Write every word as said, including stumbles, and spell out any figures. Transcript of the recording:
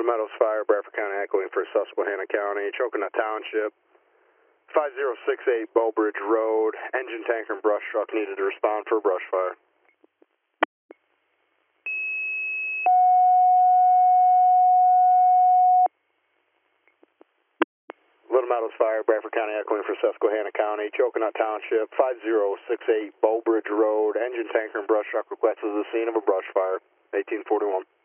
Little Meadows Fire, Bradford County, echoing for Susquehanna County, Chocolat Township, five zero six eight Bowbridge Road, engine tanker and brush truck needed to respond for a brush fire. Little Meadows Fire, Bradford County, echoing for Susquehanna County, Chocolat Township, five zero six eight Bowbridge Road, engine tanker and brush truck requested the scene of a brush fire, eighteen forty-one.